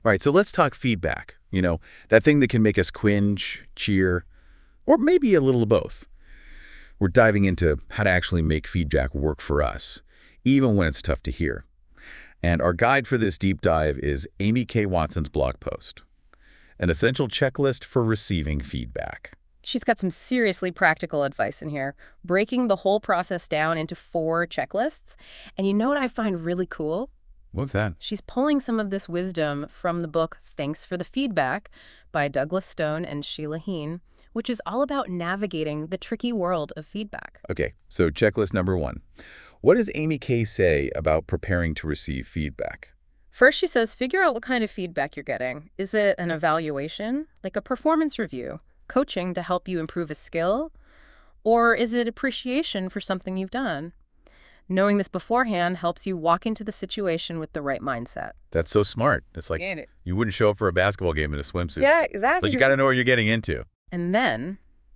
All right, so let's talk feedback. That thing that can make us cringe, cheer, or maybe a little of both. We're diving into how to actually make feedback work for us, even when it's tough to hear. And our guide for this deep dive is Amy K. Watson's blog post, an essential checklist for receiving feedback. She's got some seriously practical advice in here, breaking the whole process down into 4 checklists. And you know what I find really cool? What's that? She's pulling some of this wisdom from the book Thanks for the Feedback by Douglas Stone and Sheila Heen, which is all about navigating the tricky world of feedback. Okay, so checklist number 1. What does Amy K. say about preparing to receive feedback? First, she says, figure out what kind of feedback you're getting. Is it an evaluation, like a performance review, coaching to help you improve a skill? Or is it appreciation for something you've done? Knowing this beforehand helps you walk into the situation with the right mindset. That's so smart. It's like you wouldn't show up for a basketball game in a swimsuit. Yeah, exactly. Like you got to know what you're getting into. And then,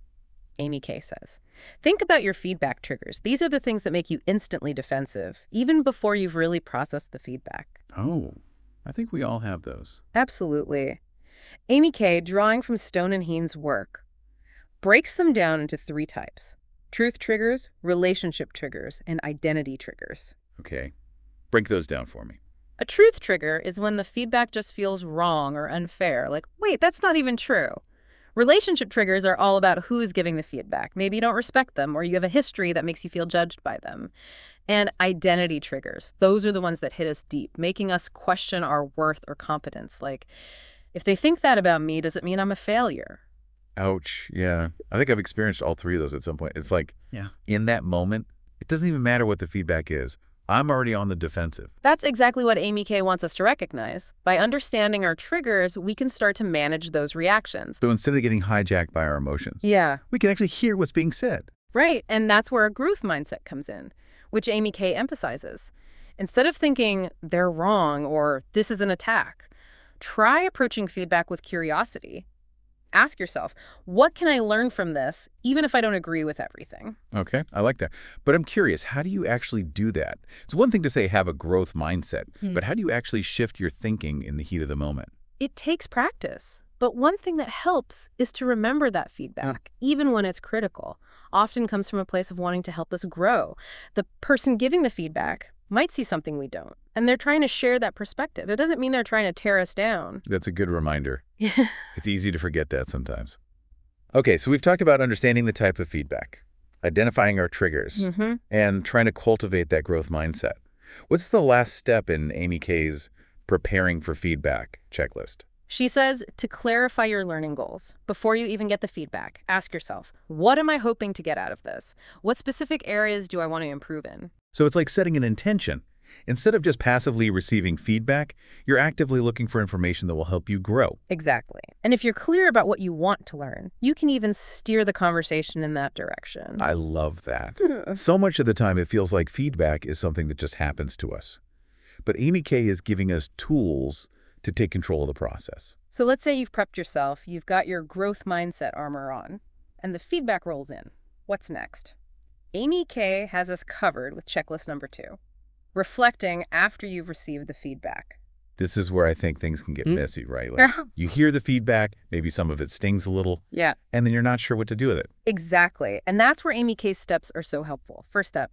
Amy K. says, think about your feedback triggers. These are the things that make you instantly defensive, even before you've really processed the feedback. Oh, I think we all have those. Absolutely. Amy K., drawing from Stone and Heen's work, breaks them down into 3 types: truth triggers, relationship triggers, and identity triggers. Okay. Break those down for me. A truth trigger is when the feedback just feels wrong or unfair, like, wait, that's not even true. Relationship triggers are all about who's giving the feedback. Maybe you don't respect them, or you have a history that makes you feel judged by them. And identity triggers, those are the ones that hit us deep, making us question our worth or competence. Like, if they think that about me, does it mean I'm a failure? Ouch. Yeah. I think I've experienced all 3 of those at some point. It's like, in that moment, it doesn't even matter what the feedback is. I'm already on the defensive. That's exactly what Amy K. wants us to recognize. By understanding our triggers, we can start to manage those reactions. So instead of getting hijacked by our emotions, we can actually hear what's being said. Right. And that's where a growth mindset comes in, which Amy K. emphasizes. Instead of thinking they're wrong or this is an attack, try approaching feedback with curiosity. Ask yourself, what can I learn from this, even if I don't agree with everything? Okay, I like that. But I'm curious, how do you actually do that? It's one thing to say have a growth mindset, but how do you actually shift your thinking in the heat of the moment? It takes practice. But one thing that helps is to remember that feedback, even when it's critical, often comes from a place of wanting to help us grow. The person giving the feedback might see something we don't, and they're trying to share that perspective. It doesn't mean they're trying to tear us down. That's a good reminder. It's easy to forget that sometimes. Okay, so we've talked about understanding the type of feedback, identifying our triggers, and trying to cultivate that growth mindset. What's the last step in Amy K.'s preparing for feedback checklist? She says to clarify your learning goals. Before you even get the feedback, ask yourself, what am I hoping to get out of this? What specific areas do I want to improve in? So it's like setting an intention. Instead of just passively receiving feedback, you're actively looking for information that will help you grow. Exactly. And if you're clear about what you want to learn, you can even steer the conversation in that direction. I love that. So much of the time, it feels like feedback is something that just happens to us. But Amy K. is giving us tools to take control of the process. So let's say you've prepped yourself, you've got your growth mindset armor on, and the feedback rolls in. What's next? Amy K. has us covered with checklist number 2. Reflecting after you've received the feedback. This is where I think things can get messy, right? Like you hear the feedback, maybe some of it stings a little, and then you're not sure what to do with it. Exactly. And that's where Amy K.'s steps are so helpful. First step,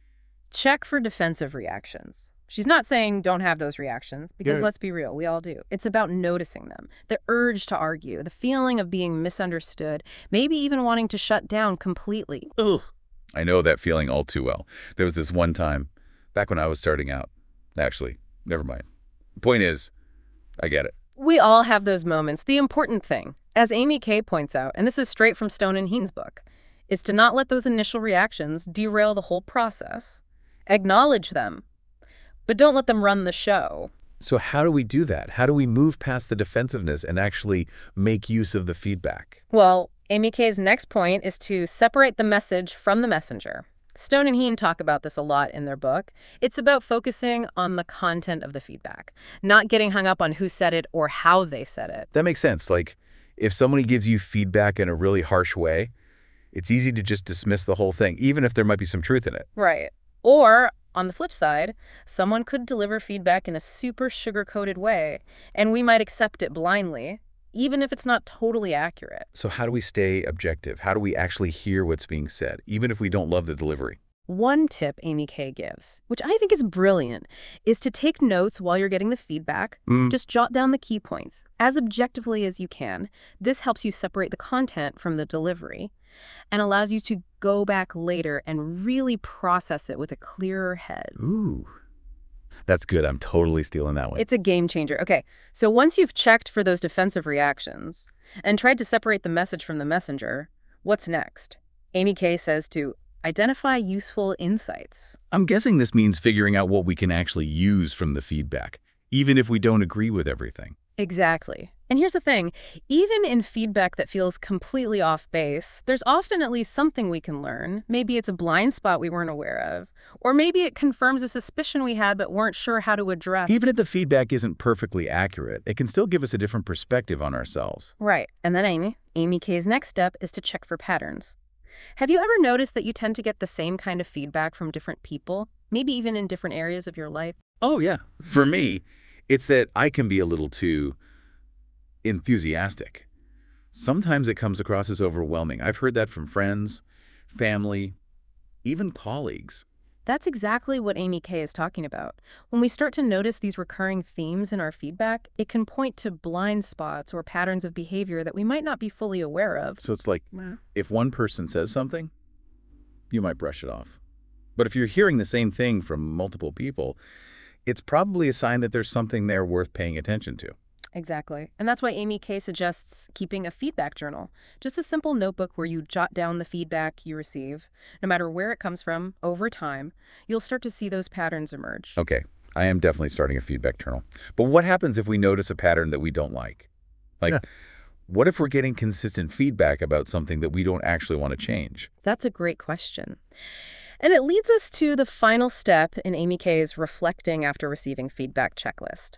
check for defensive reactions. She's not saying don't have those reactions, because let's be real, we all do. It's about noticing them, the urge to argue, the feeling of being misunderstood, maybe even wanting to shut down completely. Ugh. I know that feeling all too well. There was this one time, back when I was starting out. Actually, never mind. The point is, I get it. We all have those moments. The important thing, as Amy K. points out, and this is straight from Stone and Heen's book, is to not let those initial reactions derail the whole process. Acknowledge them, but don't let them run the show. So how do we do that? How do we move past the defensiveness and actually make use of the feedback? Well, Amy K.'s next point is to separate the message from the messenger. Stone and Heen talk about this a lot in their book. It's about focusing on the content of the feedback, not getting hung up on who said it or how they said it. That makes sense. Like, if somebody gives you feedback in a really harsh way, it's easy to just dismiss the whole thing, even if there might be some truth in it. Right. Or On the flip side, someone could deliver feedback in a super sugar-coated way, and we might accept it blindly, even if it's not totally accurate. So how do we stay objective? How do we actually hear what's being said, even if we don't love the delivery? One tip Amy Kay gives, which I think is brilliant, is to take notes while you're getting the feedback. Just jot down the key points as objectively as you can. This helps you separate the content from the delivery and allows you to go back later and really process it with a clearer head. Ooh, that's good. I'm totally stealing that one. It's a game changer. Okay, so once you've checked for those defensive reactions and tried to separate the message from the messenger, what's next? Amy Kay says to identify useful insights. I'm guessing this means figuring out what we can actually use from the feedback, even if we don't agree with everything. Exactly. And here's the thing, even in feedback that feels completely off base, there's often at least something we can learn. Maybe it's a blind spot we weren't aware of, or maybe it confirms a suspicion we had but weren't sure how to address. Even if the feedback isn't perfectly accurate, it can still give us a different perspective on ourselves. Right. And then Amy Kay's next step is to check for patterns. Have you ever noticed that you tend to get the same kind of feedback from different people, maybe even in different areas of your life? Oh, yeah. For me, it's that I can be a little too enthusiastic. Sometimes it comes across as overwhelming. I've heard that from friends, family, even colleagues. That's exactly what Amy Kay is talking about. When we start to notice these recurring themes in our feedback, it can point to blind spots or patterns of behavior that we might not be fully aware of. So it's like, if one person says something, you might brush it off. But if you're hearing the same thing from multiple people, it's probably a sign that there's something there worth paying attention to. Exactly. And that's why Amy Kay suggests keeping a feedback journal, just a simple notebook where you jot down the feedback you receive. No matter where it comes from, over time, you'll start to see those patterns emerge. Okay, I am definitely starting a feedback journal. But what happens if we notice a pattern that we don't like? What if we're getting consistent feedback about something that we don't actually want to change? That's a great question. And it leads us to the final step in Amy Kay's reflecting after receiving feedback checklist.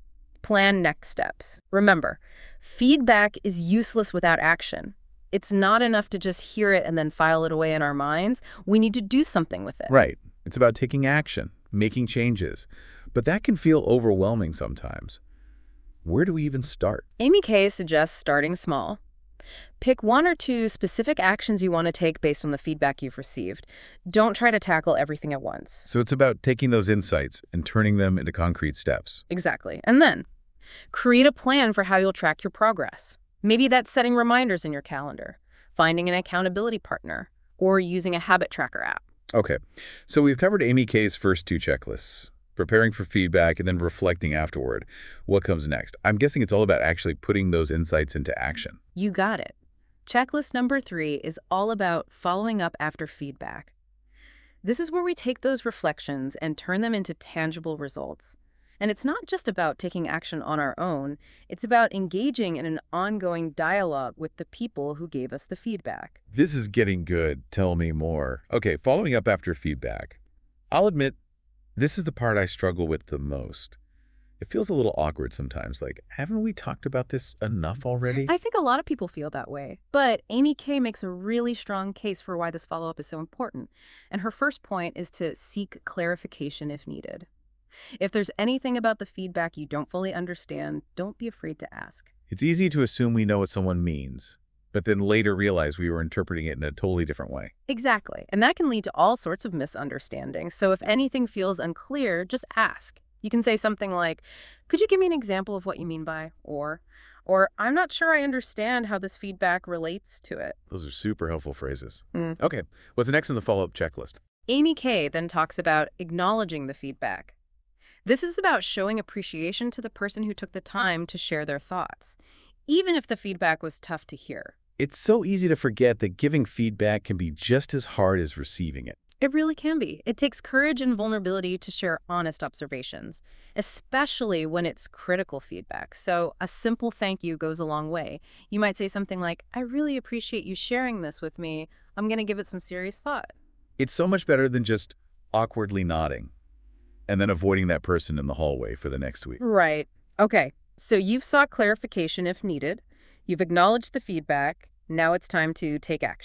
Plan next steps. Remember, feedback is useless without action. It's not enough to just hear it and then file it away in our minds. We need to do something with it. Right. It's about taking action, making changes. But that can feel overwhelming sometimes. Where do we even start? Amy Kay suggests starting small. Pick one or two specific actions you want to take based on the feedback you've received. Don't try to tackle everything at once. So it's about taking those insights and turning them into concrete steps. Exactly. And then create a plan for how you'll track your progress. Maybe that's setting reminders in your calendar, finding an accountability partner, or using a habit tracker app. Okay, so we've covered Amy Kay's first two checklists, preparing for feedback and then reflecting afterward. What comes next? I'm guessing it's all about actually putting those insights into action. You got it. Checklist number 3 is all about following up after feedback. This is where we take those reflections and turn them into tangible results. And it's not just about taking action on our own, it's about engaging in an ongoing dialogue with the people who gave us the feedback. This is getting good. Tell me more. Okay, following up after feedback. I'll admit, this is the part I struggle with the most. It feels a little awkward sometimes, like, haven't we talked about this enough already? I think a lot of people feel that way. But Amy Kay makes a really strong case for why this follow-up is so important. And her first point is to seek clarification if needed. If there's anything about the feedback you don't fully understand, don't be afraid to ask. It's easy to assume we know what someone means, but then later realize we were interpreting it in a totally different way. Exactly. And that can lead to all sorts of misunderstandings. So if anything feels unclear, just ask. You can say something like, could you give me an example of what you mean by, or I'm not sure I understand how this feedback relates to it. Those are super helpful phrases. Okay, what's next in the follow-up checklist? Amy Kay then talks about acknowledging the feedback. This is about showing appreciation to the person who took the time to share their thoughts, even if the feedback was tough to hear. It's so easy to forget that giving feedback can be just as hard as receiving it. It really can be. It takes courage and vulnerability to share honest observations, especially when it's critical feedback. So a simple thank you goes a long way. You might say something like, I really appreciate you sharing this with me. I'm going to give it some serious thought. It's so much better than just awkwardly nodding and then avoiding that person in the hallway for the next week. Right. Okay. So you've sought clarification if needed. You've acknowledged the feedback. Now it's time to take action.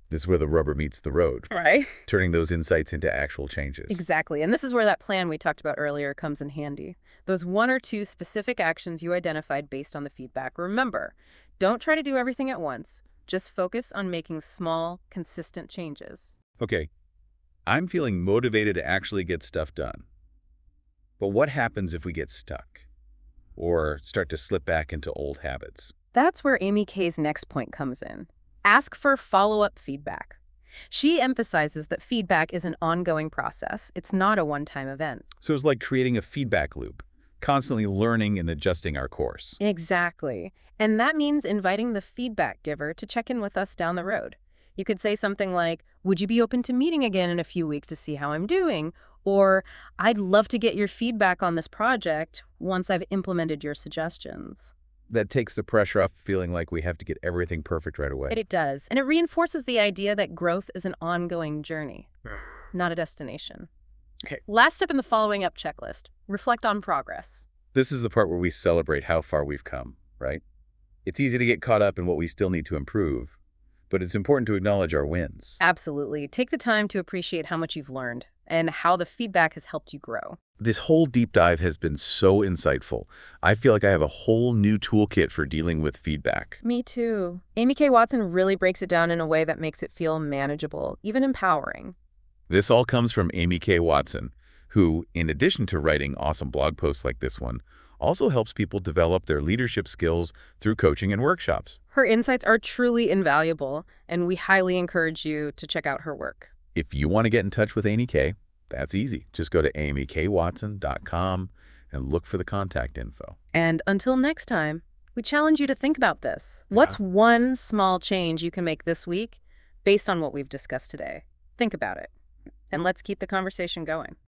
This is where the rubber meets the road, Right? turning those insights into actual changes. Exactly. And this is where that plan we talked about earlier comes in handy. Those 1 or 2 specific actions you identified based on the feedback. Remember, don't try to do everything at once. Just focus on making small, consistent changes. Okay, I'm feeling motivated to actually get stuff done. But what happens if we get stuck or start to slip back into old habits? That's where Amy Kay's next point comes in. Ask for follow-up feedback. She emphasizes that feedback is an ongoing process. It's not a one-time event. So it's like creating a feedback loop, constantly learning and adjusting our course. Exactly. And that means inviting the feedback giver to check in with us down the road. You could say something like, would you be open to meeting again in a few weeks to see how I'm doing? Or, I'd love to get your feedback on this project once I've implemented your suggestions. That takes the pressure off feeling like we have to get everything perfect right away. It does. And it reinforces the idea that growth is an ongoing journey, not a destination. Okay. Last step in the following up checklist, reflect on progress. This is the part where we celebrate how far we've come, right? It's easy to get caught up in what we still need to improve, but it's important to acknowledge our wins. Absolutely. Take the time to appreciate how much you've learned and how the feedback has helped you grow. This whole deep dive has been so insightful. I feel like I have a whole new toolkit for dealing with feedback. Me too. Amy K. Watson really breaks it down in a way that makes it feel manageable, even empowering. This all comes from Amy K. Watson, who, in addition to writing awesome blog posts like this one, also helps people develop their leadership skills through coaching and workshops. Her insights are truly invaluable, and we highly encourage you to check out her work. If you want to get in touch with Amy K., that's easy. Just go to amykwatson.com and look for the contact info. And until next time, we challenge you to think about this. What's one small change you can make this week based on what we've discussed today? Think about it. And let's keep the conversation going.